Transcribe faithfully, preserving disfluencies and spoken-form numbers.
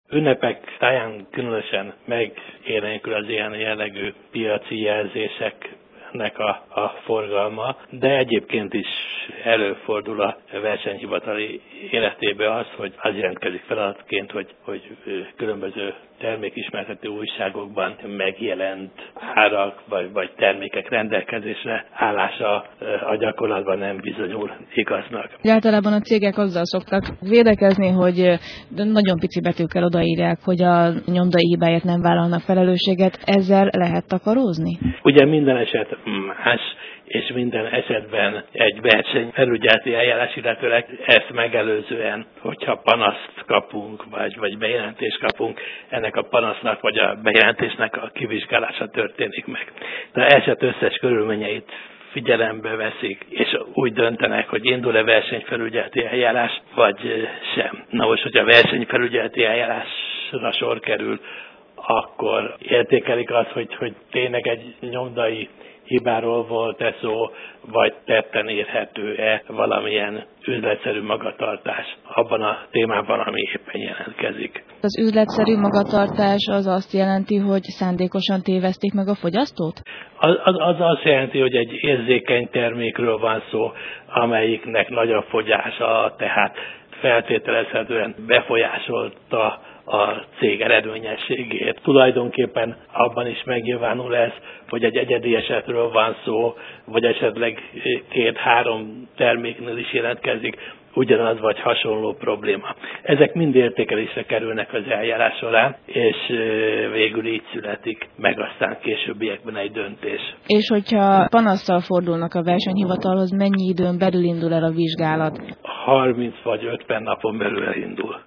Ünnepek táján különösen megélénkül az ilyen jellegű piaci jelzéseknek a, a forgalma, de egyébként is előfordul a versenyhivatali életében az, hogy az jelentkezik feladatként, hogy, hogy különböző termékismertető újságokban megjelent árak vagy, vagy termékek rendelkezésre állása a gyakorlatban nem bizonyul igaznak. Általában a cégek azzal szoktak védekezni, hogy nagyon pici betűkkel odaírják, hogy a nyomdai hibáért nem vállalnak felelősséget. Ezzel lehet takarózni? Ugye minden eset más, és minden esetben egy versenyfelügyeleti eljárás, illetőleg ezt megelőzően, hogyha panaszt kapunk, vagy, vagy bejelentést kapunk, ennek a panasznak vagy a bejelentésnek a kivizsgálása történik meg. De eset összes körülményeit figyelembe veszik, és úgy döntenek, hogy indul-e versenyfelügyeleti eljárás, vagy sem. Na most, hogyha versenyfelügyeleti eljárásra sor kerül, akkor értékelik azt, hogy, hogy tényleg egy nyomdai hibáról volt-e szó, vagy tetten érhető-e valamilyen üzletszerű magatartás abban a témában, ami éppen jelentkezik. Az üzletszerű magatartás az azt jelenti, hogy szándékosan tévesztik meg a fogyasztót? Az, az, az azt jelenti, hogy egy érzékeny termékről van szó, amelyiknek nagy a fogyása, tehát feltételezhetően befolyásolta a cég eredményességét. Tulajdonképpen abban is megnyilvánul ez, hogy egy egyedi esetről van szó, vagy esetleg két-három terméknél is jelentkezik ugyanaz vagy hasonló probléma. Ezek mind értékelésre kerülnek az eljárás során, és végül így születik meg aztán későbbiekben egy döntés. És hogyha panasszal fordulnak a versenyhivatalhoz, mennyi időn belül indul el a vizsgálat? harminc vagy ötven napon belül elindul.